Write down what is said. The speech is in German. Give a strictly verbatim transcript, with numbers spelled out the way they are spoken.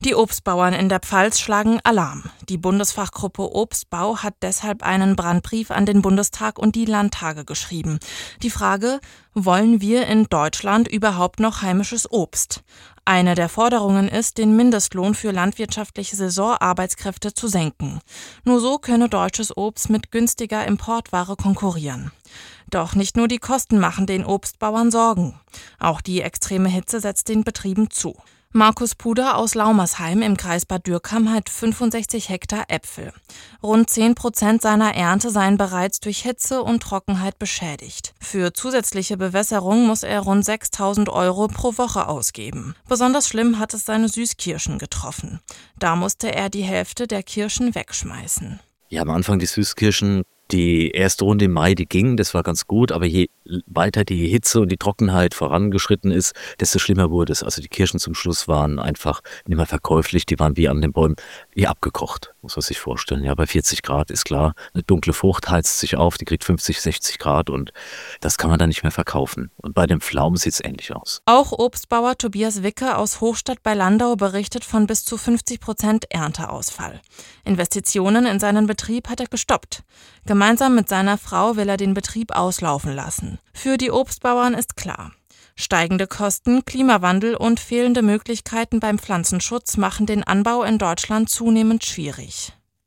Die Obstbauern in der Pfalz schlagen Alarm. Die Bundesfachgruppe Obstbau hat deshalb einen Brandbrief an den Bundestag und die Landtage geschrieben. Die Frage: Wollen wir in Deutschland überhaupt noch heimisches Obst? Eine der Forderungen ist, den Mindestlohn für landwirtschaftliche Saisonarbeitskräfte zu senken. Nur so könne deutsches Obst mit günstiger Importware konkurrieren. Doch nicht nur die Kosten machen den Obstbauern Sorgen. Auch die extreme Hitze setzt den Betrieben zu. Markus Puder aus Laumersheim im Kreis Bad Dürkheim hat fünfundsechzig Hektar Äpfel. Rund zehn Prozent seiner Ernte seien bereits durch Hitze und Trockenheit beschädigt. Für zusätzliche Bewässerung muss er rund sechstausend Euro pro Woche ausgeben. Besonders schlimm hat es seine Süßkirschen getroffen. Da musste er die Hälfte der Kirschen wegschmeißen. Ja, am Anfang die Süßkirschen, die erste Runde im Mai, die ging, das war ganz gut, aber je weiter die Hitze und die Trockenheit vorangeschritten ist, desto schlimmer wurde es. Also die Kirschen zum Schluss waren einfach nicht mehr verkäuflich, die waren wie an den Bäumen wie abgekocht, muss man sich vorstellen. Ja, bei vierzig Grad ist klar, eine dunkle Frucht heizt sich auf, die kriegt fünfzig, sechzig Grad und das kann man dann nicht mehr verkaufen. Und bei den Pflaumen sieht es ähnlich aus. Auch Obstbauer Tobias Wicke aus Hochstadt bei Landau berichtet von bis zu fünfzig Prozent Ernteausfall. Investitionen in seinen Betrieb hat er gestoppt. Gemeinsam mit seiner Frau will er den Betrieb auslaufen lassen. Für die Obstbauern ist klar: Steigende Kosten, Klimawandel und fehlende Möglichkeiten beim Pflanzenschutz machen den Anbau in Deutschland zunehmend schwierig.